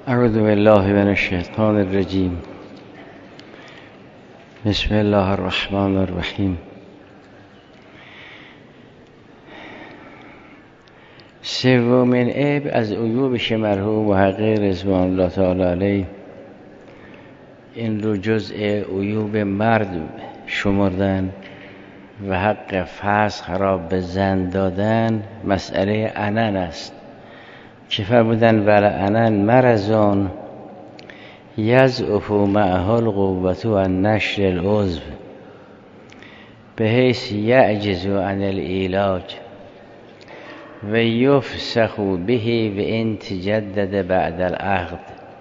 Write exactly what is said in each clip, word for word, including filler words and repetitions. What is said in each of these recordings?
اعوذ بالله من الشیطان الرجیم. بسم الله الرحمن الرحیم. سومین عیب از عیوبش مرحوم محقق رضوان الله تعالی علیه این رو جزء عیوب مرد شمردن و حق فسخ را به زن دادن مسئله عنن است که فرمودن ولعنن مرضان یضعف معه القوة عن نشر العضو بحیث یعجز عن العلاج و یفسخ به و ان تجدد بعد العقد.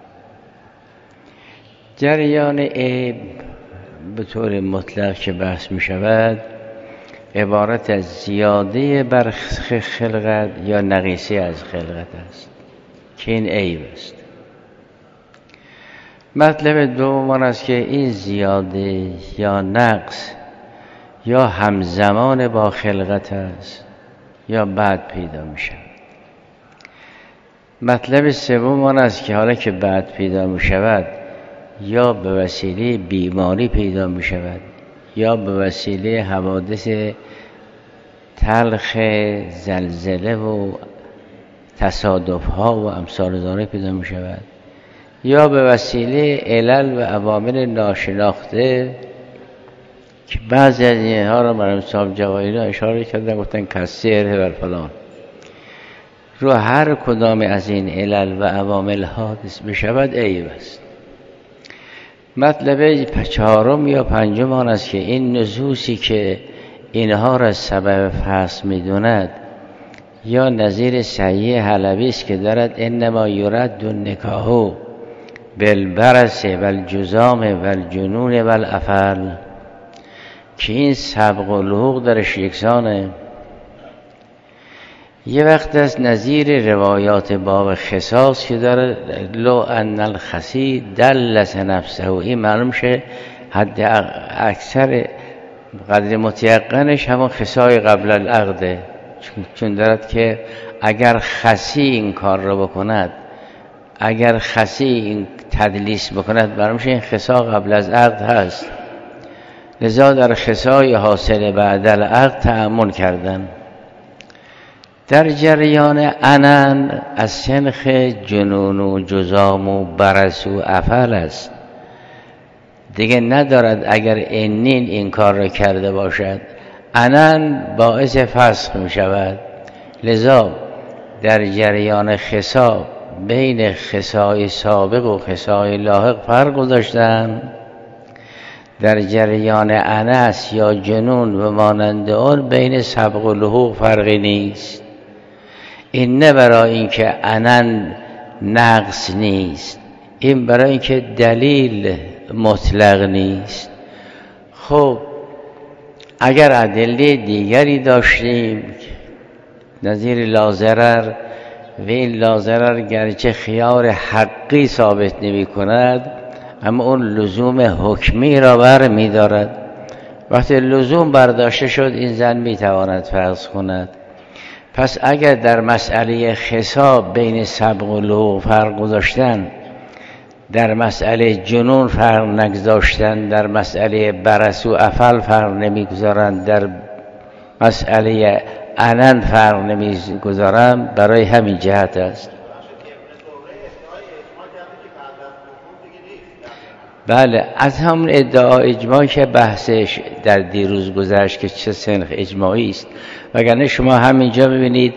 جریان عیب به طور مطلق که بحث می شود عبارت از زیاده بر خلقت یا نقیصه از خلقت است که این عیب است. مطلب دوم آن است که این زیاده یا نقص یا همزمان با خلقت است یا بعد پیدا می شود. مطلب سوم آن است که حالا که بعد پیدا می شود یا به وسیله بیماری پیدا می شود یا به وسیله حوادث تلخ زلزله و تصادف ها و امثال ذالک پیدا می شود یا به وسیله علل و عوامل ناشناخته که بعضی از اینها را مرحوم صاحب جواهری اشاره کردن، گفتن کسر و فلان. رو هر کدام از این علل و عوامل حادث بشود عیب است. مطلب چهارم یا پنجم آن است که این نصوصی که اینها را سبب فسخ می‌داند یا نظیر صحیح حلبی است که دارد انما یرد النکاح بالبرص والجذام والجنون والعفل، که این سبق و لحوق درش یکسانه. یه وقت از نظیر روایات باب خصاص که داره لو ان الخسی دلس نفسه، این معلوم شه حد اکثر قدر متیقنش همون خصای قبل العقده، چون دارد که اگر خسی این کار رو بکند، اگر خسی این تدلیس بکند، معلوم شه این خصا قبل از عقد هست. لذا در خصای حاصل بعد العقد تأمل کردن. در جریان عنن از سنخ جنون و جذام و برص و عفل است، دیگه ندارد اگر اینین این کار را کرده باشد عنن باعث فسخ می شود. لذا در جریان خصا بین خصای سابق و خصای لاحق فرق گذاشتن. در جریان انس یا جنون و مانند آن بین سبق و لحوق فرقی نیست. این نه برای اینکه عنن نقص نیست، این برای اینکه دلیل مطلق نیست. خب اگر ادله دیگری داشتیم نظیر لازرر و این لازرر گرچه خیار حقی ثابت نمی کند اما اون لزوم حکمی را بر می دارد. وقتی لزوم برداشته شد این زن می تواند فسخ کند. پس اگر در مسئله خصا بین سبق و لحوق فرق گذاشتن، در مسئله جنون فرق نگذاشتن، در مسئله برص و عفل فرق نمیگذارند، در مسئله عنن فرق نمیگذارند، برای همین جهت است. بله، از همون ادعا اجماعی که بحثش در دیروز گذشت که چه سنخ اجماعی است. وگرنه شما همینجا ببینید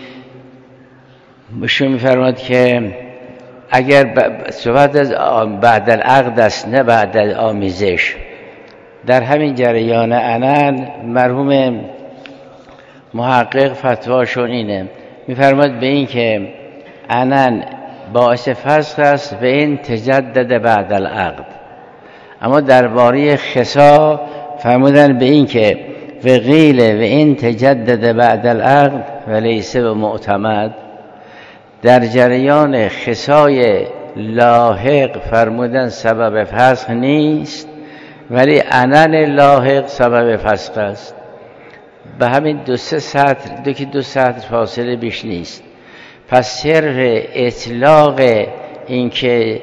بشون می‌فرماد که اگر صحبت از بعد العقد است نه بعد از آمیزش، در همین جریان عنن مرحوم محقق فتواشون اینه، می‌فرماد به این که عنن باعث فسخ است و این تجدد بعد العقد. اما درباره خصا فرمودن به این که وقیل و این تجدد بعد العقد و لیس به معتمد. در جریان خصای لاحق فرمودن سبب فسخ نیست، ولی عنن لاحق سبب فسخ است. به همین دو سه سطر، دو که دو سطر فاصله بیش نیست. پس صرف اطلاق اینکه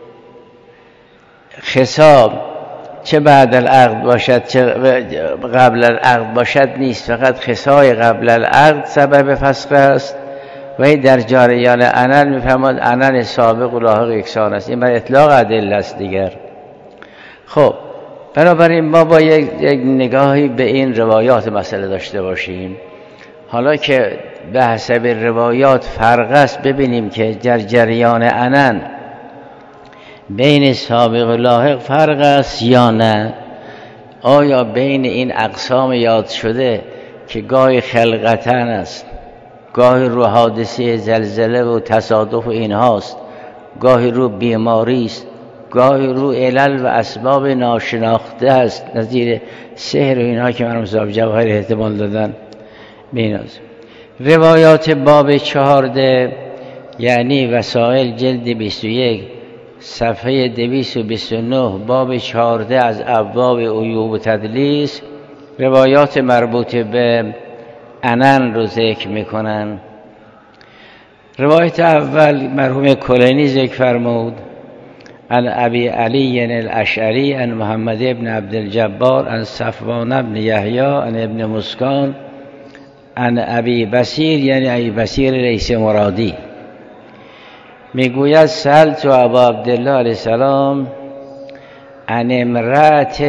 خصام چه بعد العقد باشد چه قبل العقد باشد نیست، فقط خصای قبل العقد سبب فسخ است و در جریان عنن میفرماد عنن سابق و لاحق یکسان است. این بر اطلاق ادله است دیگر. خب بنابراین ما با یک نگاهی به این روایات مسئله داشته باشیم. حالا که به حسب روایات فرق است، ببینیم که در جریان عنن بین سابق و لاحق فرق است یا نه. آیا بین این اقسام یاد شده که گاهی خلقتن است، گاهی رو حادثه زلزله و تصادف و اینهاست، گاهی رو بیماری است، گاهی رو علل و اسباب ناشناخته است، نظیر سحر و اینها که مرحوم صاحب جواهر احتمال دادن بیناز. روایات باب چهارده یعنی وسائل جلد بیست و یک صفحه دویست و بیست و نه باب چهارده از ابواب عیوب و تدلیس روایات مربوط به عنن رو ذکر میکنن. روایت اول مرحوم کلینی ذکر فرمود عن ابی علی الاشعری عن محمد ابن عبد الجبار عن صفوان ابن یحیی عن ابن مسکان عن ابی بصیر یعنی ابی بصیر رئیس مرادی میگوید سألت ابا عبدالله علیه السلام عن امرأة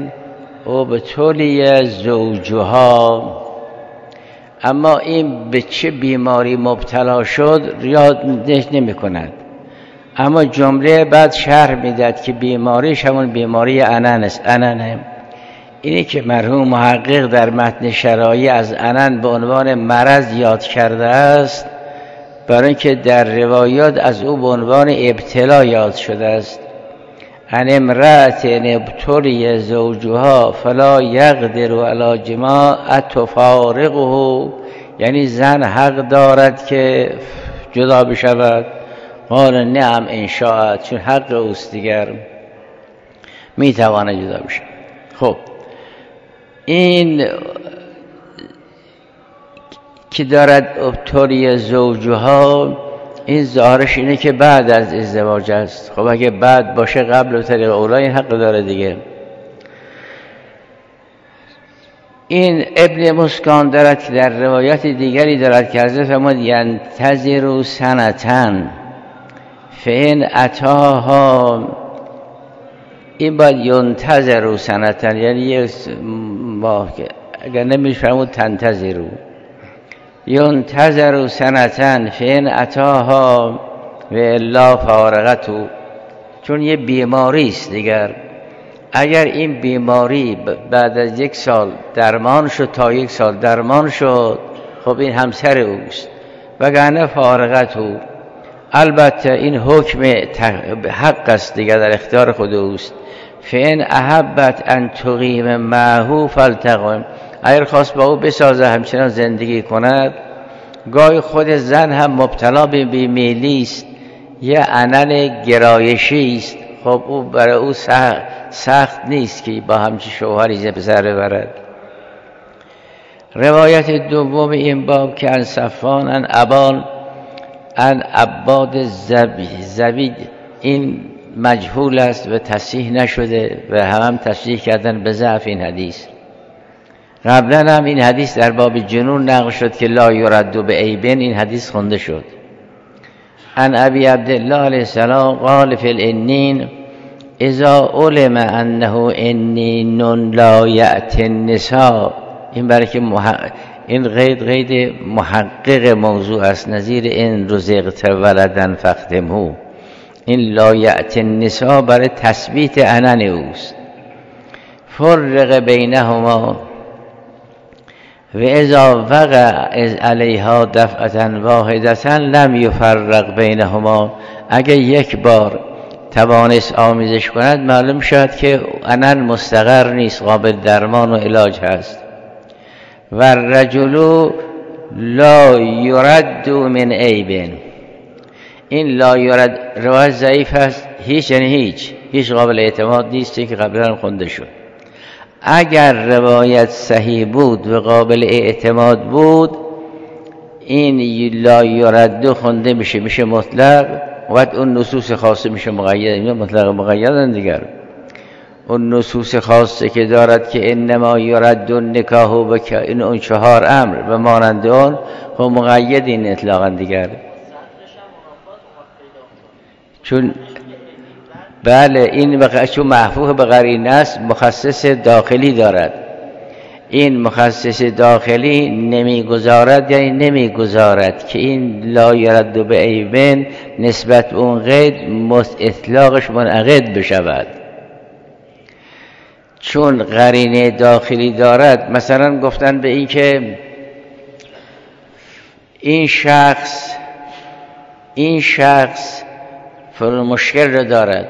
ابتلی زوجها، اما این به چه بیماری مبتلا شد یاد نمی کند، اما جمله بعد شرح میداد که بیماریش همون بیماری عنن است. عنن اینی که مرحوم محقق در متن شرایع از عنن به عنوان مرض یاد کرده است، برای اینکه در روایات از او به عنوان ابتلا یاد شده است. ان امرأة ابتلی زوجها فلا یقدر علی جماع تفارقه، یعنی زن حق دارد که جدا بشود. قال نعم ان شاءت، چون حق اوست دیگر میتواند جدا بشود. خب این که دارد ابتلی زوجها، این ظاهرش اینه که بعد از ازدواج است. خب اگه بعد باشه قبل و طریق اولا این حق داره دیگه. این ابن مسکان دارد که در روایت دیگری دارد که حضرت فرمود ینتظر سنتن فین اتاها، این باید ینتظر سنتن یعنی یک ماه، اگر نمیشه فرمود تنتظرو، ینتظر سنتن فین اتاها و الا فارغتو، چون یه بیماری است دیگر. اگر این بیماری بعد از یک سال درمان شد، تا یک سال درمان شد، خب این همسر اوست، وگرنه فارغتو. البته این حکم حق است دیگر، در اختیار خود اوست. فین احبت ان تقیم معه فلتقم، اگر خواست با او بسازه همچنان زندگی کند. گاهی خود زن هم مبتلا به بیمیلی است، یه عنن گرایشی است. خب او برای او سخت, سخت نیست که با همچین شوهری زه پسر ببرد. روایت دوم این باب که ان صفوان ان ابان ان عباد زبید، این مجهول است و تصحیح نشده و هم, هم تصحیح کردن به ضعف این حدیث. قبلا هم این حدیث در باب جنون نقل شد که لا یرد به عیبین، این حدیث خونده شد. ان ابی عبدالله علیه السلام قال فی الانین اذا علم انه انین لا یأتی النساء، این برای که محق... این قید قید محقق موضوع است، نظیر این رزقت ولدن فختمهو. این لا یأتی النساء برای تثبیت عنن اوست. فرق بینهما و اذا وقع علیها دفعة واحدة لم یفرق بینهما، اگر یک بار توانست آمیزش کند معلوم شد که عنن مستقر نیست، قابل درمان و علاج هست. و الرجل لا یرد من عیب، این لا یرد روایت ضعیف است، هیچ یعنی هیچ هیچ قابل اعتماد نیست که قبلا خونده شد. اگر روایت صحیح بود و قابل اعتماد بود، این لا یرد خونده میشه، میشه مطلق. وقت اون نصوص خاصه میشه مقید، اینا مطلق مقیدن دیگر. اون نصوص خاصه که دارد که انما یرد النکاح و این اون چهار امر و مانند اون، خب مقید این اطلاقا دیگر. چون بله این بق... چون محفوظ به قرینه است، مخصص داخلی دارد. این مخصص داخلی نمیگذارد، یعنی نمیگذارد که این لا یرد به عیبن نسبت به اون قید اطلاقش منعقد بشود. چون قرینه داخلی دارد، مثلا گفتن به این که این شخص این شخص فلان مشکل رو دارد،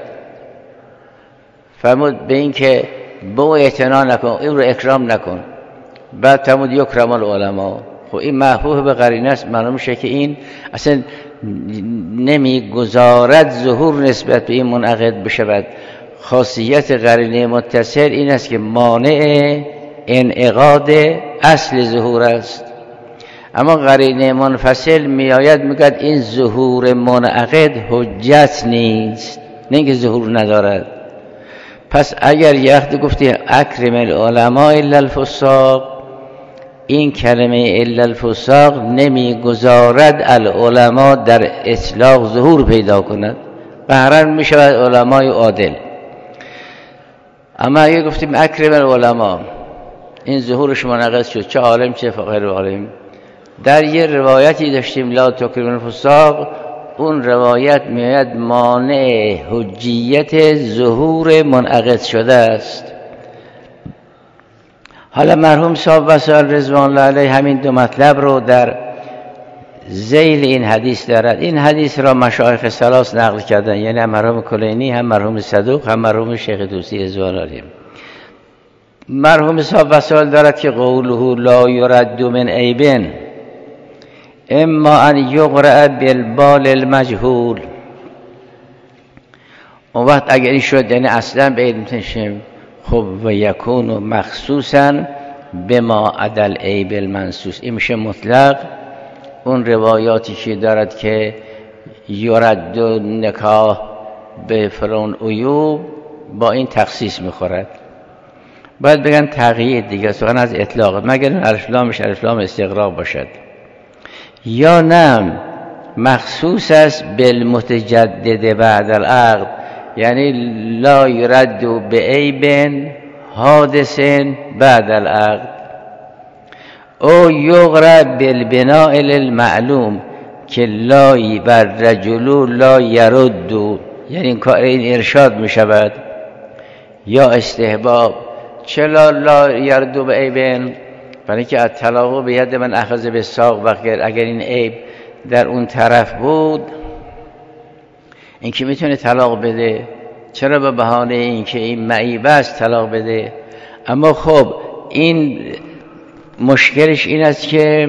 فرمود به این که به او اعتنا نکن، این رو اکرام نکن، بعد فرمود یکرم العلماء. خب این محفوظ به قرینه است، معلوم میشه که این اصلا نمیگذارد ظهور نسبت به این منعقد بشود. خاصیت قرینه متصل این است که مانع انعقاد اصل ظهور است. اما قرینه منفصل میآید میگه این ظهور منعقد حجت نیست، نه اینکه ظهور ندارد. پس اگر یه وقت گفتی اکرم العلماء الا الفساق، این کلمه الا الفساق نمیگذارد العلماء در اطلاق ظهور پیدا کند، بهرن میشود علمای عادل. اما اگر گفتیم اکرم العلماء، این ظهورش منعقد شد، چه عالم چه غیر عالم. در یه روایتی داشتیم لا تکرم الفساق، اون روایت میآید مانع حجیت ظهور منعقد شده است. حالا مرحوم صاحب وسائل رضوان الله علیه همین دو مطلب رو در ذیل این حدیث دارد. این حدیث را مشایخ ثلاث نقل کردن، یعنی هم مرحوم کلینی، هم مرحوم صدوق، هم مرحوم شیخ طوسی رضوان الله علیه. مرحوم صاحب وسائل دارد که قوله لا یرد من عیبن اما ان یقرأ بالبال المجهول. اون وقت اگر این شد یعنی اصلا به علم تنشیم، خب و یکون مخصوصا به ما عدل عیب المنصوص، این میشه مطلق. اون روایاتی که دارد که یرد نکاح به فلان عیوب با این تخصیص میخورد، باید بگن تقیید دیگه، سخن از اطلاق، مگر این الفلامش الفلام استغراق باشد. یا نه مخصوص است بالمتجدد بعد العقد، یعنی لا یرد به عیب حادث بعد العقد. او یقرأ بالبناء للمعلوم که لا بر رجل لا یرد، یعنی این ارشاد می شود. یا استحباب، چلا لا یرد به عیب، برای که الطلاق به ید من اخذ به ساق، اگر این عیب در اون طرف بود، این که میتونه طلاق بده، چرا به بهانه این که این معیب است طلاق بده. اما خب این مشکلش این است که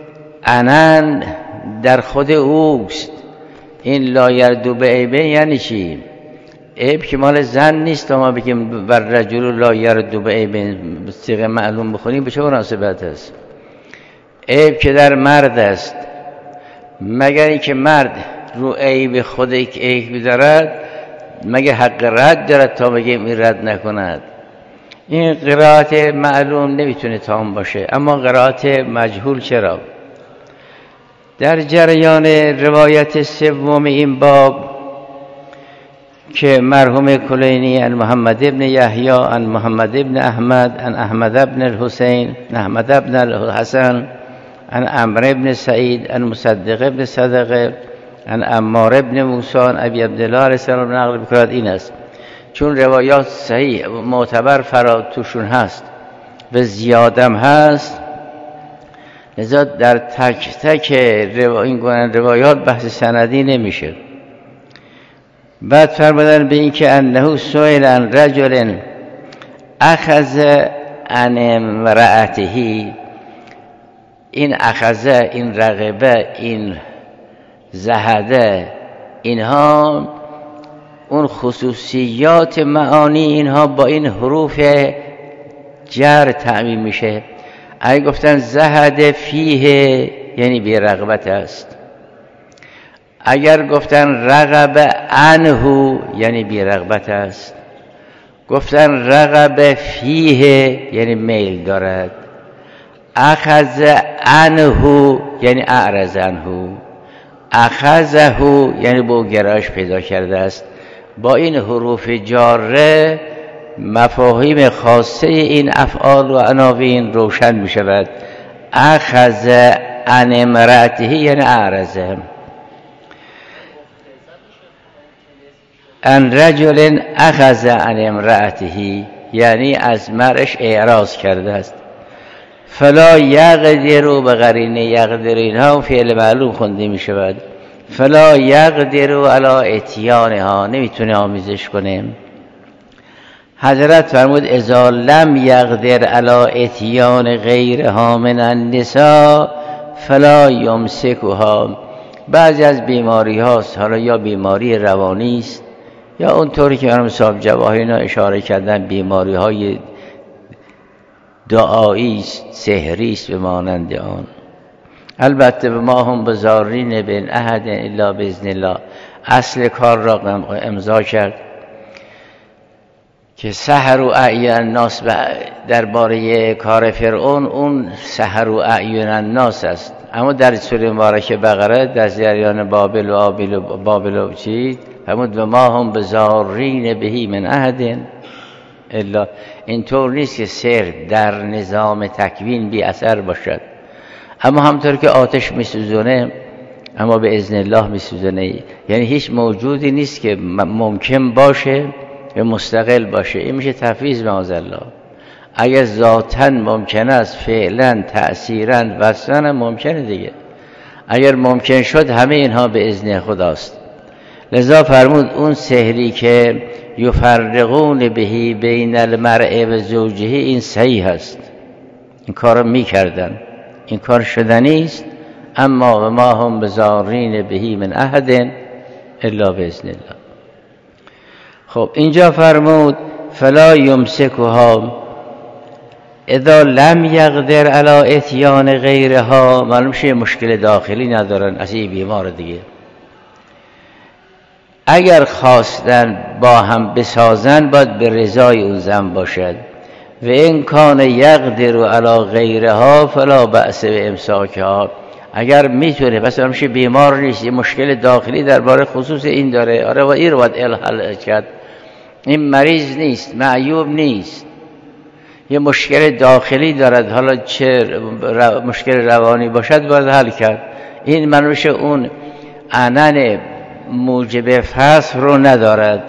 انن در خود اوست. این لا یرد به عیب یعنی چی؟ عیب که مال زن نیست، ما بگیم بر رجل لا یرد به عیب صیغه معلوم بخونیم به چه مناسبت است؟ عیب که در مرد است، مگر اینکه مرد رو عیب خود یک عیب دارد، مگر حق رد دارد تا بگیم این رد نکند. این قرائت معلوم نمیتونه تام باشه، اما قرائت مجهول چرا؟ در جریان روایت سوم این باب که مرحوم کلینی عن محمد ابن یحیی عن محمد ابن احمد عن احمد ابن الحسین احمد ابن الحسن عن عمرو ابن سعید عن مصدق ابن صدقه عن عمار ابن موسی عن ابی عبدالله علیه السلام نقل بکرد این است. چون روایات صحیح معتبر فرا توشون هست و زیادم هست، لذا در تک تک این روایات بحث سندی نمیشه. بعد فرمودن به این که انه سئل عن رجل اخذ عن امرأته، این اخذه، این رغبه، این زهده، اینها اون خصوصیات معانی اینها با این حروف جر تعمیم میشه. اگه گفتن زهد فیه یعنی بی رغبت است، اگر گفتن رغب عنه یعنی بی رغبت است، گفتن رغب فیه یعنی میل دارد، اخذ عنه یعنی اعرض عنه، اخذه یعنی به او گرایش پیدا کرده است. با این حروف جاره مفاهیم خاصه این افعال و عناوین روشن می شود. اخذ عن امرأته یعنی اعرضه، ان رجل اخذ عن امرأته یعنی از مرش اعراض کرده است. فلا یقدر به قرینه یقدر اینها فعل معلوم خونده می شود. فلا یقدر علی اتیانها نمیتونه آمیزش کنه. حضرت فرمود اذا لم یقدر علی اتیان غیرها من النساء فلا یمسکها. بعضی از بیماری هاست، حالا یا بیماری روانی است یا اونطوری که مرحوم صاحب جواهری اینا اشاره کردن بیماری های دعایی است، سحری است به مانند آن. البته به ما هم بزارین بین احد الا باذن الله اصل کار را امضا کرد که سحر و اعین الناس درباره کار فرعون اون سحر و اعین الناس است، اما در سوره مبارکه بقره در جریان بابل و آبیل و بابل و چی فرمود و ما هم بزارین بهی من احد الا. اینطور نیست که سحر در نظام تکوین بی اثر باشد، اما همطور که آتش میسوزونه اما به اذن الله میسوزونه، یعنی هیچ موجودی نیست که ممکن باشه و مستقل باشه. این میشه تفویض معاذالله. اگر ذاتاً ممکن است فعلاً تأثیراً وصلاً ممکنه دیگه. اگر ممکن شد همه اینها به اذن خداست. لذا فرمود اون سحری که یفرقون بهی بین المرء و زوجه این صحیح است، این کار میکردن، این کار شدنی است، اما و ما هم بزارین بهی من احد الا باذن الله. خب اینجا فرمود فلا یمسکها اذا لم یقدر علی اتیان غیرها. معلوم شه مشکل داخلی ندارن، از این بیمار دیگه اگر خواستن با هم بسازن باید به رضای اون زن باشد. و این کان یقدر علی غیرها فلا بأس به امساکها. اگر میتونه پس میشه بیمار نیست، یه مشکل داخلی درباره خصوص این داره، آره و این رو باید الحل کرد. این مریض نیست، معیوب نیست، یه مشکل داخلی دارد، حالا چه مشکل روانی باشد باید حل کرد. این منوش اون عنن موجب فسخ رو ندارد.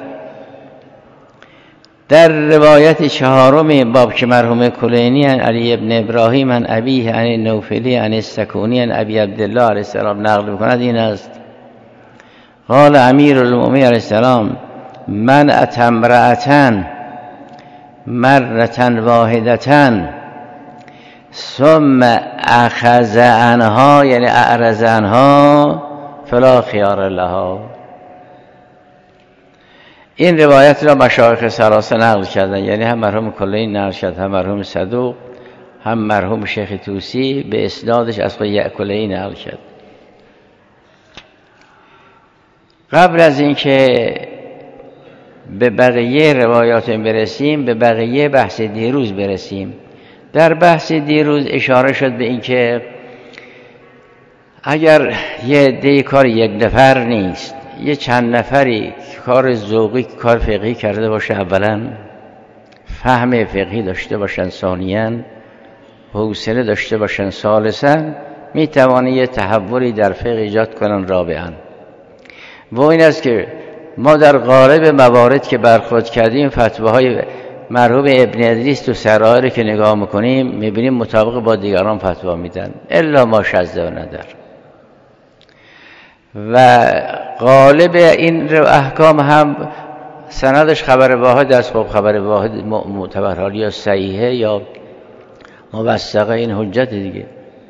در روایت چهارم باب که مرحوم کلینی عن علی ابن ابراهیم عن ابیه عن نوفلی عن السکونی عن ابی عبدالله علیه السلام نقل بکند این است: قال امیر المؤمنین علیه السلام من اتمرأتن مرتن واحدتن ثم اخذ عنها یعنی اعرض عنها فلا خیار لها. این روایت را مشایخ ثلاثه نقل کردن، یعنی هم مرحوم کلینی نقل کرد، هم مرحوم صدوق، هم مرحوم شیخ طوسی به اسنادش از خود کلینی نقل کرد. قبل از اینکه به بقیه روایات برسیم به بقیه بحث دیروز برسیم. در بحث دیروز اشاره شد به اینکه اگر یه عده کار یک نفر نیست، یه چند نفری کار ذوقی کار فقهی کرده باشه، اولا فهم فقهی داشته باشن، ثانیاً حوصله داشته باشن، ثالثاً می توانه یه تحولی در فقه ایجاد کنن، رابعاً و این است که ما در غالب موارد که برخورد کردیم فتواهای مرحوم ابن ادریس تو سرائر که نگاه میکنیم میبینیم مطابق با دیگران فتوا میدن الا ما شذ و ندر. و غالب این احکام هم سندش خبر واحد است. خب خبر واحد معتبر حال یا صحیحه یا موثقه، این حجت دیگه.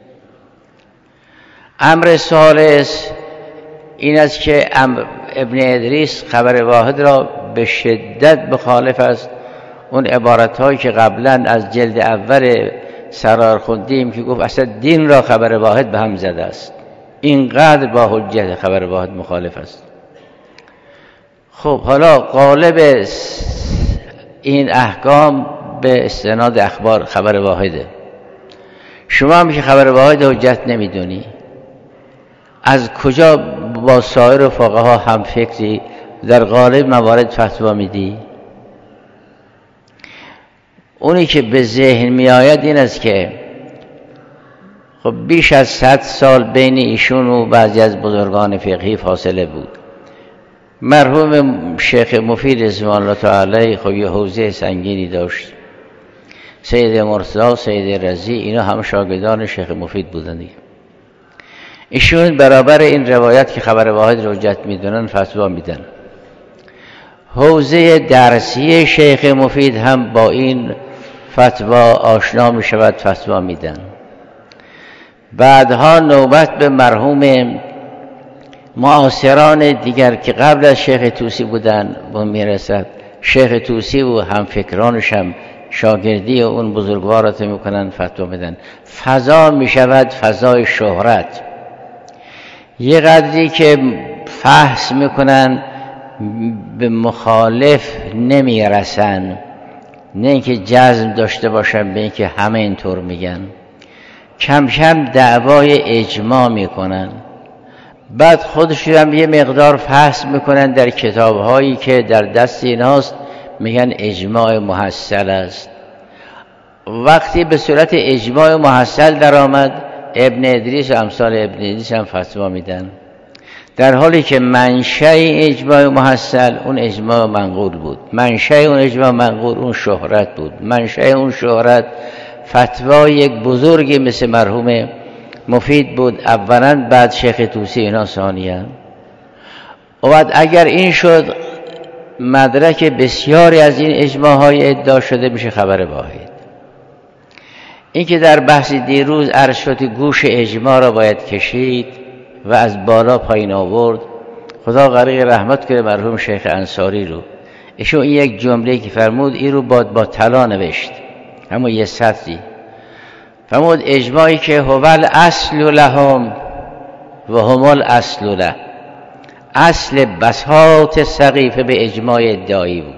امر ثالث این است که ابن ادریس خبر واحد را به شدت مخالف است. اون عبارت هایی که قبلا از جلد اول سرار خوندیم که گفت اصلا دین را خبر واحد به هم زده است، اینقدر با حجت خبر واحد مخالف است. خب حالا غالب این احکام به استناد اخبار خبر واحده. شما هم که خبر واحد حجت نمیدونی، از کجا با سایر فقها هم فکری در غالب موارد فتوا میدی؟ اونی که به ذهن می آید این است که خب بیش از صد سال بین ایشون و بعضی از بزرگان فقهی فاصله بود. مرحوم شیخ مفید رضوان الله تعالی علیه خب یه حوزه سنگینی داشت. سید مرتضی، سید رضی، اینا هم شاگردان شیخ مفید بودن دیگه. ایشون برابر این روایت که خبر واحد رو حجت میدونن فتوا میدن. حوزه درسی شیخ مفید هم با این فتوا آشنا می شود، فتوا میدن. بعدها نوبت به مرحوم معاصران دیگر که قبل از شیخ طوسی بودن با میرسد. شیخ طوسی و هم فکرانش هم شاگردی اون بزرگوارات میکنن، فتوا میدن. فضا می شود فضای شهرت. یه قدری که فحص میکنن به مخالف نمیرسن، نه اینکه جزم داشته باشن به اینکه همه اینطور میگن. کم کم دعوای اجماع میکنن، بعد خودشون هم یه مقدار فحص میکنن در کتابهایی که در دست ایناست، میگن اجماع محصل است. وقتی به صورت اجماع محصل در آمد، ابن ادریس و امثال ابن ادریس هم فتوا میدن، در حالی که منشأ اجماع محصل اون اجماع منقول بود، منشأ اون اجماع منقول اون شهرت بود، منشأ اون شهرت فتوای یک بزرگی مثل مرحوم مفید بود اولا، بعد شیخ طوسی، اینا ثانیاً. و بعد اگر این شد مدرک بسیاری از این اجماع های ادعا شده میشه خبر واحد. این که در بحث دیروز عرض شد گوش اجماع را باید کشید و از بالا پایین آورد، خدا غریق رحمت کنه مرحوم شیخ انصاری رو. ایشون این یک جمله که فرمود این رو با با طلا نوشت، همون یه سطری فرمود اجماعی که هوال اصل لهم و هم الاصل له. اصل بساط سقیفه به اجماع ادعایی بود،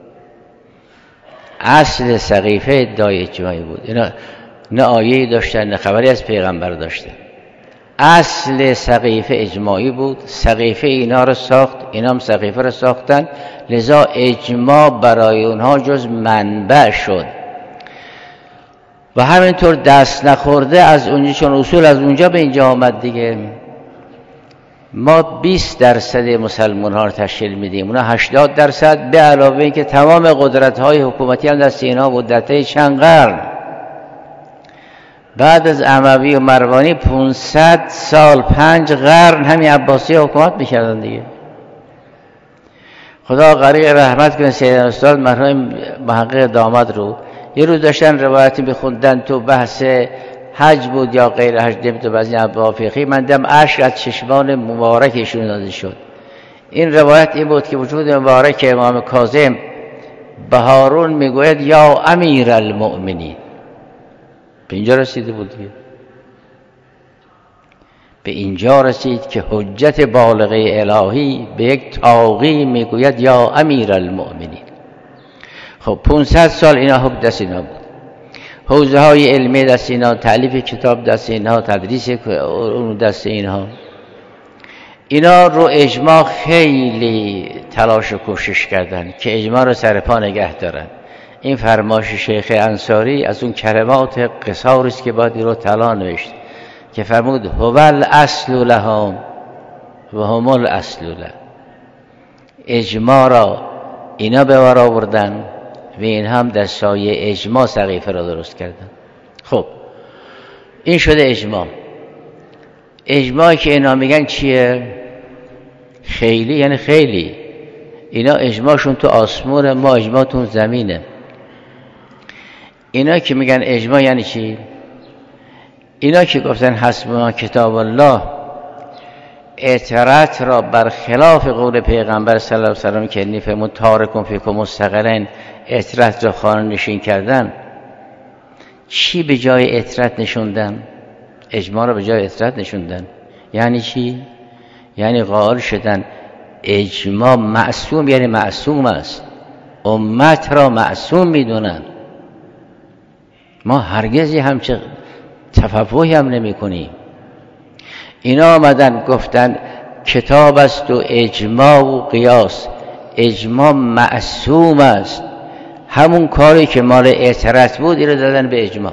اصل سقیفه ادعای اجماعی بود. اینا نه آیه‌ای داشتن نه خبری از پیغمبر داشتن. اصل سقیفه اجماعی بود، سقیفه اینا رو ساخت، اینا هم سقیفه رو ساختن، لذا اجماع برای اونها جز منبع شد. و همینطور دست نخورده از اونجا، چون اصول از اونجا به اینجا آمد دیگه. ما بیست درصد مسلمان ها رو تشکیل میدیم، اونا هشتاد درصد، به علاوه این که تمام قدرت های حکومتی هم دست اینا بود در طی چند قرن. بعد از اموی و مروانی پانصد سال، پنج قرن همین عباسی حکومت میکردن دیگه. خدا غریق رحمت کنه سید استاد مرحوم محقق داماد رو. یه روز داشتن روایتی میخوندن تو بحث حج بود یا غیر حج، نمیدونم از این ابواب فقهی، من دیدم اشک از چشمان مبارکشون نازل شد. این روایت این بود که وجود مبارک امام کاظم به هارون میگوید یا امیر المؤمنین. به اینجا رسیده بود دیگه، به اینجا رسید که حجت بالغه الهی به یک طاغی میگوید یا امیر المؤمنین. خب پانصد سال اینا حکم دست اینا بود، حوزه های علمی دست اینا، تألیف کتاب دست اینا، تدریس اون دست اینها. اینا رو اجماع خیلی تلاش و کوشش کردن که اجماع رو سر پا نگه دارن. این فرمایش شیخ انصاری از اون کلمات قصاری است که باید این رو طلا نوشت که فرمود هوال اصل لهم و هم الاصل له. اجماع را اینا به بار آوردن و این هم در سایه اجماع سقیفه را درست کردن. خب این شده اجماع. اجماعی که اینا میگن چیه؟ خیلی، یعنی خیلی. اینا اجماعشون تو آسمون، ما اجماعتون زمینه. اینا که میگن اجماع یعنی چی؟ اینا که گفتن حسبنا کتاب الله، اعتراض را برخلاف قول پیغمبر صلی الله علیه و سلم که نیفرمود تارکم فیکم مستقلین، اعتراض را خانه نشین کردن. چی به جای اعتراض نشوندن؟ اجماع را به جای اعتراض نشوندن. یعنی چی؟ یعنی قائل شدن اجماع معصوم، یعنی معصوم است، امت را معصوم میدونن. ما هرگزی همچه تفوهی هم نمی کنیم. اینا آمدن گفتن کتاب است و اجماع و قیاس، اجماع معصوم است. همون کاری که مال اعتراض بود اینو دادن به اجماع.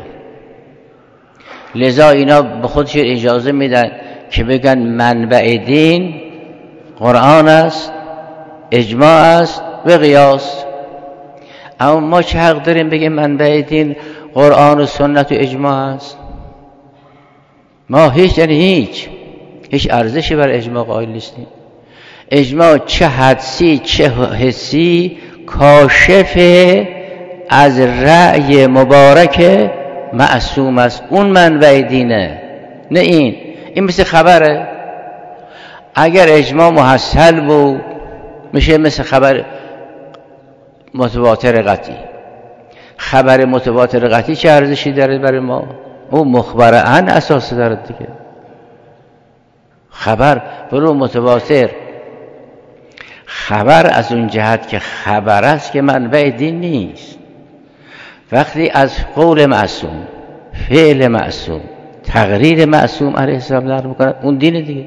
لذا اینا به خودشون اجازه میدن که بگن منبع دین قرآن است، اجماع است و قیاس. اما ما چه حق داریم بگیم منبع دین قرآن و سنت و اجماع است؟ ما هیچ یعنی هیچ هیچ ارزشی بر اجماع قائل نیستیم. اجماع چه حدسی چه حسی کاشف از رأی مبارک معصوم است. اون منبع دینه، نه این. این مثل خبره. اگر اجماع محصل بود میشه مثل خبر متواتر قطعی. خبر متواتر قطعی چه ارزشی داره برای ما؟ اون مخبرعن اساس داره دیگه. خبر برو متواتر، خبر از اون جهت که خبر است که منبع دین نیست. وقتی از قول معصوم، فعل معصوم، تقریر معصوم علیه السلام نقل میکنن، اون دین دیگه.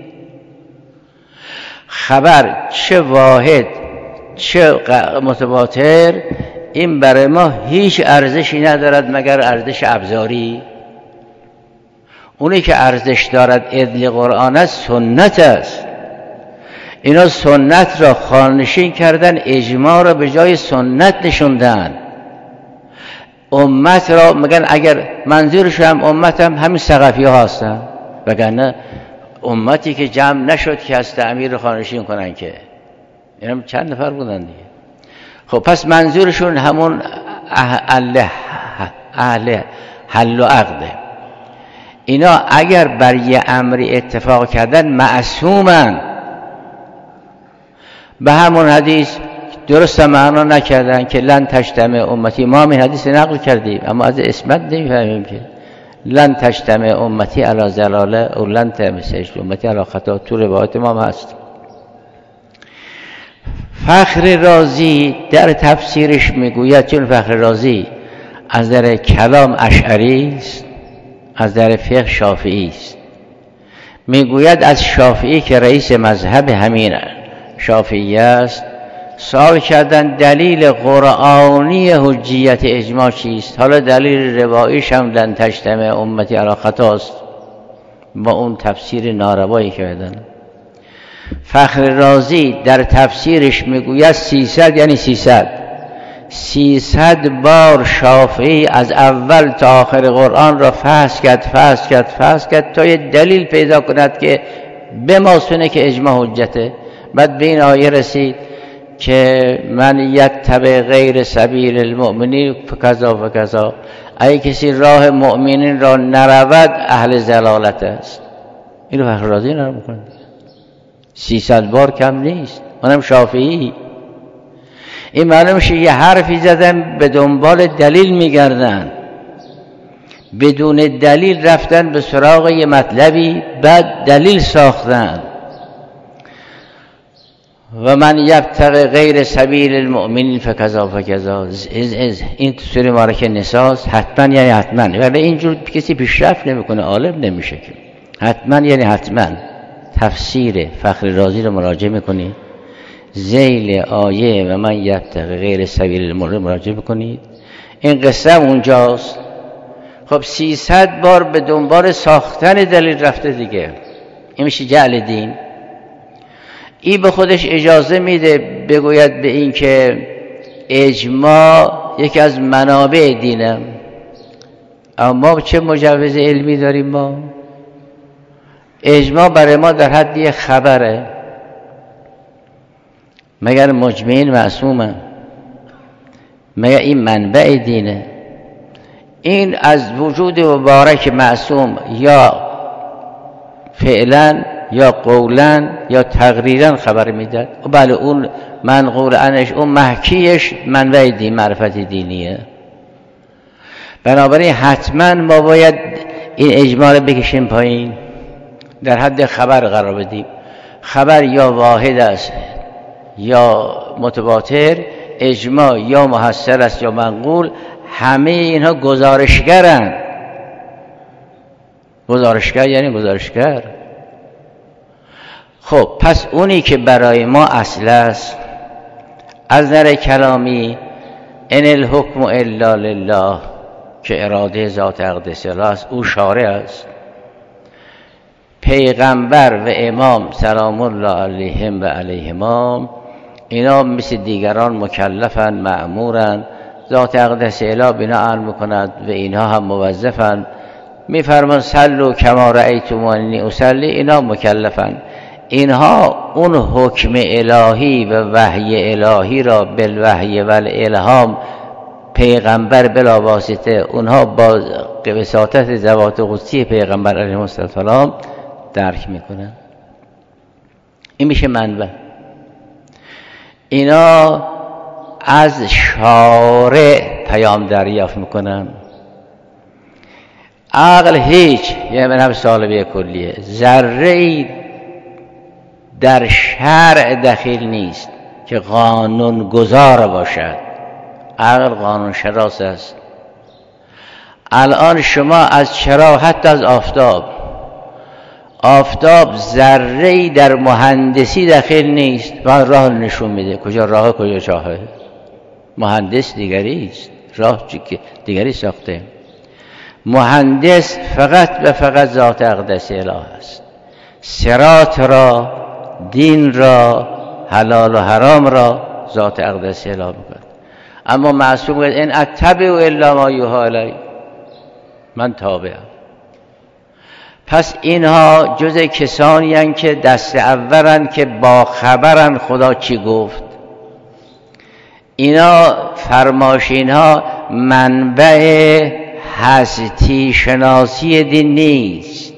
خبر چه واحد چه متواتر، این برای ما هیچ ارزشی ندارد مگر ارزش ابزاری. اونی که ارزش دارد ادل قرآن است، سنت است. اینا سنت را خوانشین کردن، اجماع را به جای سنت نشوندن. امت را میگن اگر منظورش هم امت هم همین ثقفی ها هستن، وگرنه امتی که جمع نشد که از تعمیر خوانشین کنن که اینا چند نفر بودن دیگه. خب پس منظورشون همون اهل اهل حل و عقده. اینا اگر بر یه امری اتفاق کردن معصومن. به همون حدیث درست معنا نکردن که لن تجتمع امتی. ما هم این حدیث نقل کردیم اما از اسمت نمیفهمیم که لن تجتمع امتی علی ضلاله او لن تجتمع امتی علی خطا. تو روایت ما هست. فخر رازی در تفسیرش میگوید، چون فخر رازی از در کلام اشعری است، از در فقه شافعی است، میگوید از شافعی که رئیس مذهب همین شافعی است سوال کردن دلیل قرآنی حجیت اجماع چیست؟ حالا دلیل رواییش هم لن تجتمع امتی علی خطا است، با اون تفسیر ناروایی که بدن. فخر رازی در تفسیرش میگوید سیصد یعنی سیصد سیصد بار شافعی از اول تا آخر قرآن را فحص کرد فحص کرد فحص کرد تا یه دلیل پیدا کند که بماسونه که اجماع حجته. بعد به این آیه رسید که من یتبع غیر سبیل المؤمنین فکذا فکذا، اگه کسی راه مؤمنین را نرود اهل ضلالت است. اینو فخر رازی نرم میکنه. سیصد بار کم نیست، اونم شافعی. این معلوم میشه یه حرفی زدن به دنبال دلیل میگردن، بدون دلیل رفتن به سراغ یه مطلبی، بعد دلیل ساختن. و من یبتغی غیر سبیل المؤمنین فکذا فکذا. این تو سوره مبارکه نساست. حتما یعنی حتما، ولی اینجور کسی پیشرفت نمیکنه، عالم نمیشه که. حتما یعنی حتما. تفسیر فخر رازی رو مراجعه میکنید، ذیل آیه و من یبتغی غیر سبیل المؤمنین مراجعه بکنید. این قصه اونجاست. خب سیصد بار به دنبال ساختن دلیل رفته دیگه. این میشه جعل دین. این به خودش اجازه میده بگوید به این که اجماع یکی از منابع دینه. اما ما چه مجوز علمی داریم؟ ما اجماع برای ما در حد خبره. مگر مجمعین معصومه؟ مگر این منبع دینه؟ این از وجود مبارک معصوم یا فعلا یا قولا یا تقریرا خبر میداد. بله اون منقول عنش، اون محکیش منبع دین، معرفت دینیه. بنابراین حتما ما باید این اجماع رو بکشیم پایین. در حد خبر قرار بدیم. خبر یا واحد است یا متواتر، اجماع یا محصل است یا منقول، همه اینها گزارشگرن. گزارشگر یعنی گزارشگر. خب پس اونی که برای ما اصل است از نظر کلامی، ان الحکم الا لله، که اراده ذات اقدس الله است، او شارع است. پیغمبر و امام سلام الله علیهم و علیهما اینا مثل دیگران مکلفن، مأمورن، ذات اقدس الله بنا عمل میکند و اینها هم موظفن. میفرمان صلوا کما رأیتمونی اصلی، اینا مکلفن. اینها اون حکم الهی و وحی الهی را بالوحی و الالهام پیغمبر بلا واسطه اونها با وساطت ذوات قدسی پیغمبر علیه السلام درک میکنن. این میشه منبع. اینا از شارع پیام دریافت میکنن. عقل هیچ، یعنی من هم سالبه کلیه، ذره‌ای در شرع دخیل نیست که قانون گذار باشد. عقل قانون شناس است. الان شما از چراغ، حتی از آفتاب، آفتاب ذره‌ای در مهندسی دخیل نیست، بعد راه نشون میده، کجا راه کجا چاهه. مهندس دیگری است، راه دیگری ساخته. مهندس فقط و فقط ذات اقدس اله است. صراط را، دین را، حلال و حرام را ذات اقدس اله میکند. اما معصوم گوید ان اتبع الا ما یوحی الی، من تابعم. پس اینها جز کسانی هستند که دست اولند که با خبرن خدا چی گفت. اینا فرمایش اینها منبع هستی شناسی دین نیست،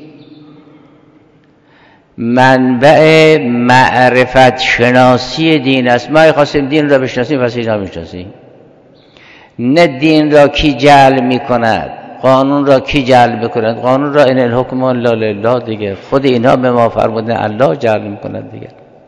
منبع معرفت شناسی دین است. ما خواستیم دین را بشناسیم، پس اینا بشناسیم. نه دین را کی جعل می کند، قانون را کی جعل میکند. قانون را ان الحکم الا لله دیگه، خود اینا به ما فرمودن الله جعل میکند دیگه.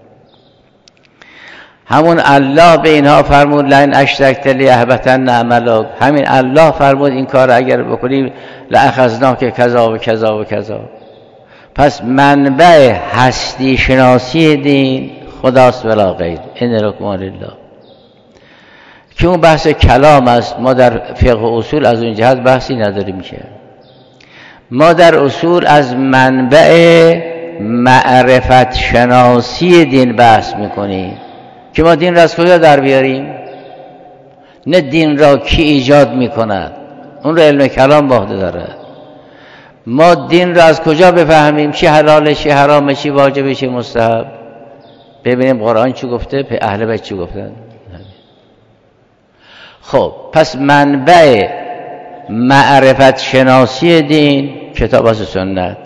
همون الله به اینها فرمود لئن اشرکت لیحبطن عملک، همین الله فرمود این کار اگر بکنی لاخذناک کذا و کذا و کذا. پس منبع هستی شناسی دین خداست ولا غیر، ان الحکم لله، که اون بحث کلام است. ما در فقه و اصول از اون جهت بحثی نداریم. که ما در اصول از منبع معرفت شناسی دین بحث میکنیم، که ما دین را از کجا در بیاریم، نه دین را کی ایجاد میکند، اون را علم کلام به عهده داره. ما دین را از کجا بفهمیم، چی حلاله، چی حرامه، چی واجبه، چی مستحب. ببینیم قرآن چی گفته، اهل بیت چی گفتن. خب پس منبع معرفت شناسی دین کتاب و سنت.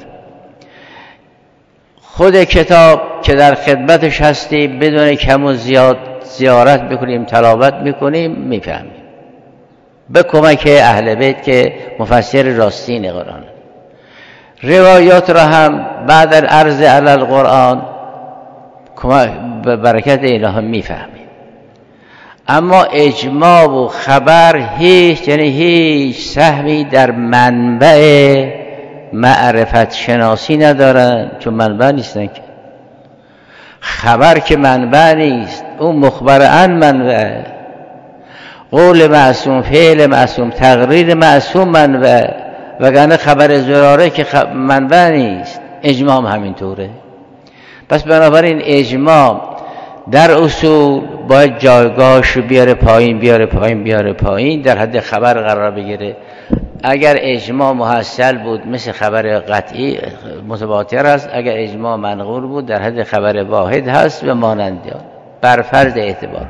خود کتاب که در خدمتش هستی بدون کم و زیاد زیارت بکنیم، تلاوت میکنیم، میفهمیم به کمک اهل بیت که مفسر راستین قرآن. روایات را هم بعد از عرض علی القرآن به برکت اینا هم میفهمیم. اما اجماع و خبر هیچ، یعنی هیچ سهمی در منبع معرفت شناسی ندارن، چون منبع نیستن. که خبر که منبع نیست، اون مخبر عن منبع، قول معصوم، فعل معصوم، تقریر معصوم منبع، وگرنه خبر زراره که خب منبع نیست. اجماع هم همینطوره. پس بنابراین اجماع در اصول باید جایگاهش بیاره پایین، بیاره پایین، بیاره پایین، در حد خبر قرار بگیره. اگر اجماع محصل بود مثل خبر قطعی متواتر است، اگر اجماع منقول بود در حد خبر واحد هست و مانند آن، بر فرض اعتبار.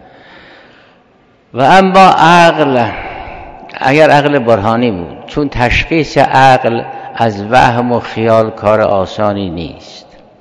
و اما عقل، اگر عقل برهانی بود، چون تشخیص عقل از وهم و خیال کار آسانی نیست،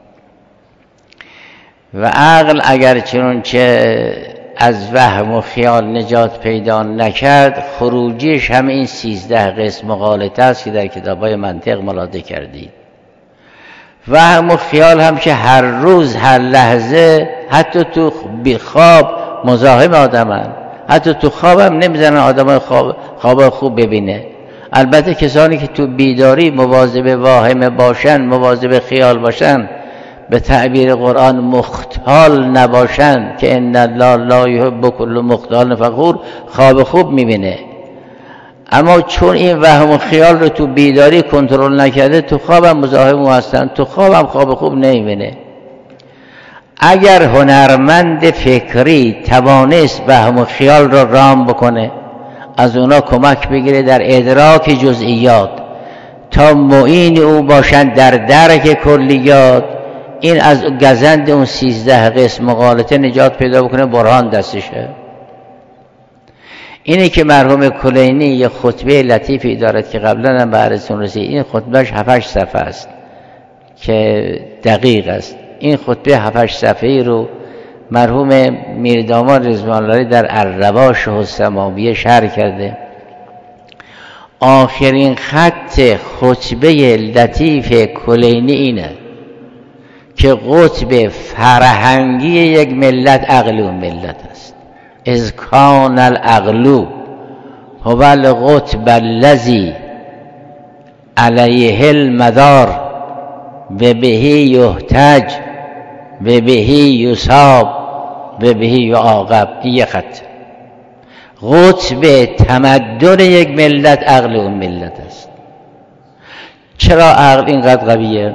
و عقل اگر چنانچه از وهم و خیال نجات پیدا نکرد، خروجیش هم این سیزده قسم مغالطه است که در کتاب‌های منطق ملاحظه کردید. وهم و خیال هم که هر روز هر لحظه حتی تو خواب مزاحم آدمن، حتی تو خواب هم نمیزنن آدم خواب, خواب خوب ببینه. البته کسانی که تو بیداری مواظب واهم باشن، مواظب خیال باشن، به تعبیر قرآن مختال نباشن که ان الله لا یحب کل مختال فخور، خواب خوب میبینه. اما چون این وهم و خیال رو تو بیداری کنترل نکرده، تو خوابم مزاحم او هستن، تو خوابم خواب خوب نمیبینه. اگر هنرمند فکری توانست وهم و خیال رو رام بکنه، از اونا کمک بگیره در ادراک جزئیات تا معین او باشند در درک کلیات، این از گزند اون سیزده قسم مغالطه نجات پیدا بکنه، برهان دستشه. اینه که مرحوم کلینی یه خطبه لطیفی دارد که قبلا هم به عرضتون رسید. این خطبهش هفت هشت صفحه است که دقیق است. این خطبه هفت هشت صفحه‌ای رو مرحوم میرداماد رضوان الله در الروا شح السماویه شرح کرده. آخرین خط خطبه لطیف کلینی اینه که قطب فرهنگی یک ملت عقل اون ملت است. اذ کان العقل هو القطب الذی علیه المدار و بهی یحتج و بهی یصاب و بهی یعاقب. این یک خط. قطب تمدن یک ملت عقل اون ملت است. چرا عقل اینقدر قویه؟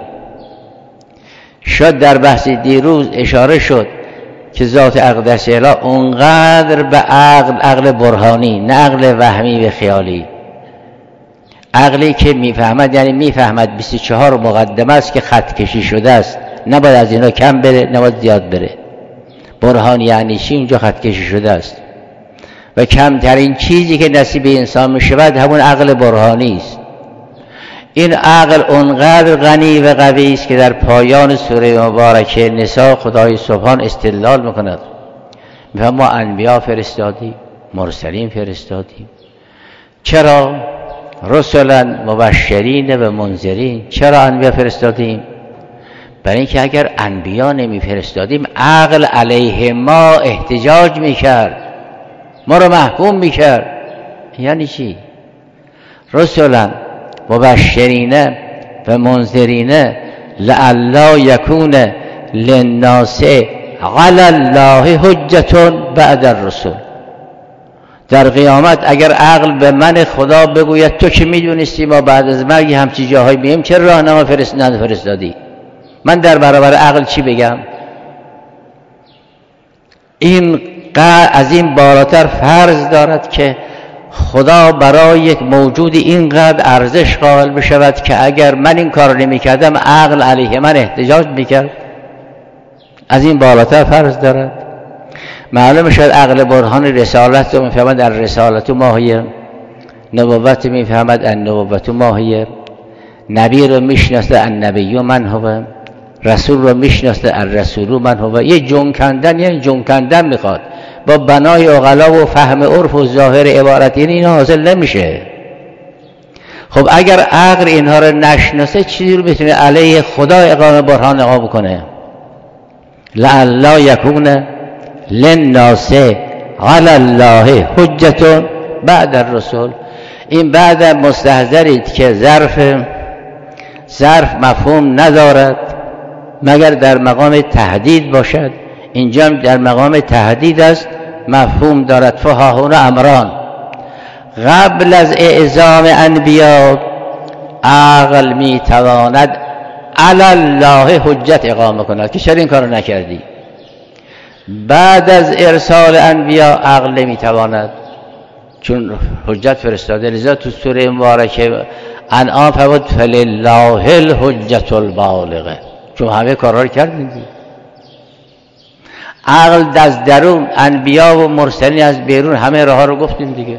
شد در بحث دیروز اشاره شد که ذات اقدس الهی اونقدر به عقل، عقل برهانی نه عقل وهمی و خیالی، عقلی که میفهمد، یعنی میفهمد بیست و چهار مقدمه است که خط کشی شده است، نباید از اینا کم بره، نباید زیاد بره. برهانی یعنی چی؟ اینجا خط کشی شده است و کمترین چیزی که نصیب انسان میشود همون عقل برهانی است. این عقل اونقدر غنی و قوی است که در پایان سوره مبارکه نساء خدای سبحان استدلال میکند. میفهم ما انبیا فرستادیم، مرسلین فرستادیم. چرا؟ رسلا مبشرین و منذرین. چرا انبیا فرستادیم؟ برای اینکه اگر انبیا نمی فرستادیم عقل علیه ما احتجاج میکرد، ما رو محکوم میکرد. یعنی چی؟ رسلا مبشرین و منذرین لعلا یکون للناس علی الله حجة بعد الرسل. در قیامت اگر عقل به من خدا بگوید تو که میدونستی ما بعد از مرگ همچی جاهای بیم، چرا راهنما فرستادی؟ من در برابر عقل چی بگم؟ این از این بالاتر فرض دارد که خدا برای یک موجود اینقدر ارزش قائل بشود که اگر من این کار نمی کردم عقل علیه من احتجاج میکرد. از این بالاتر فرض دارد. معلوم شد عقل برهان رسالت رو میفهمد، در رسالت ماهیه، نبوت میفهمد، النبوت ماهیه، نبی رو میشناسه، النبی من هو، رسول رو میشناسه، الرسول من هو. یه جنکندن، یعنی جنکندن میخواد با بنای عقلا و فهم عرف و ظاهر عبارت، این اینا حاصل نمیشه. خب اگر عقل اینها رو نشناسه چیزی رو میتونه علیه خدا اقامه برهان اقامه کنه؟ لعلا یکون للناس علی الله حجة بعد الرسل. این بعد مستحضرید که ظرف ظرف مفهوم ندارد مگر در مقام تهدید باشد. اینجا در مقام تهدید است، مفهوم دارد. فهاهون امران. قبل از اعزام انبیا عقل میتواند علی الله حجت اقامه کند که چرا این کارو نکردی؟ بعد از ارسال انبیا عقل نمیتواند، چون حجت فرستاده. لذا تو سوره مبارکه انعام فرمود فلله الحجة البالغه، چون همه کارا رو کردیم. عقل از درون، انبیا و مرسلین از بیرون، همه راه رو گفتیم دیگه.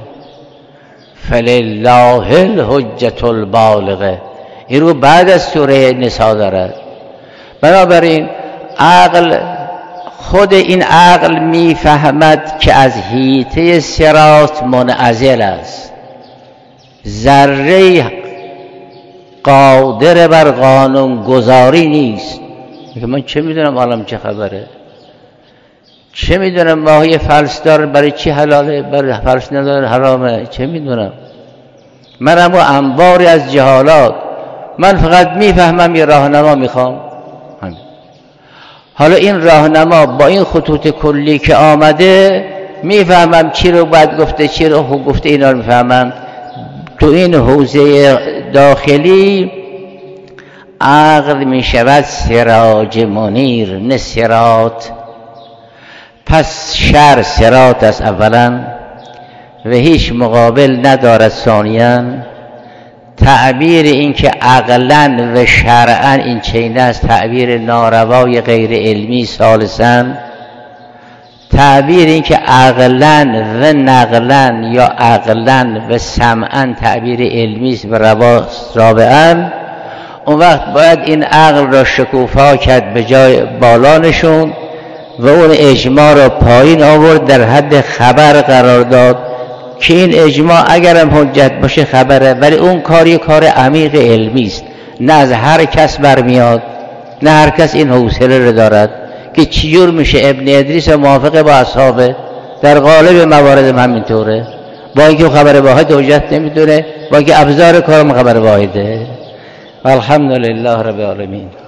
فلله الحجة البالغه، این رو بعد از سوره نساء دارد. بنابراین عقل، خود این عقل میفهمد که از حیطه صراط منعزل است. ذره قادر بر قانون گذاری نیست. میگه من چه میدونم عالم چه خبره، چه میدونم ماهی فلس دار برای چی حلاله، برای فلس نداره حرامه، چه میدونم من اما انباری از جهالات. من فقط میفهمم یه راهنما میخوام. همین. حالا این راهنما با این خطوط کلی که آمده میفهمم چی رو باید گفته، چی رو خوب گفته، اینا رو میفهمم. تو این حوزه داخلی عقل میشود سراج منیر نه صراط. پس شر صراط است اولا و هیچ مقابل ندارد ثانیاً. تعبیر این که عقلاً و شرعاً این چین است تعبیر ناروای غیر علمی ثالثاً. تعبیر این که عقلاً و نقلاً یا عقلاً و سمعاً تعبیر علمی است و رابعاً. اون وقت باید این عقل را شکوفا کرد به جای بالا نشون و اون اجماع را پایین آورد در حد خبر قرار داد که این اجماع اگرم حجت باشه خبره، ولی اون کاری کار عمیق علمی است، نه از هر کس برمیاد، نه هر کس این حوصله رو دارد که چجور میشه ابن ادریس موافق با اصحابه. در غالب موارد همینطوره، با اینکه خبر واحد حجت نمیدونه، با اینکه ابزار کارم خبر واحده. الحمدلله رب العالمین.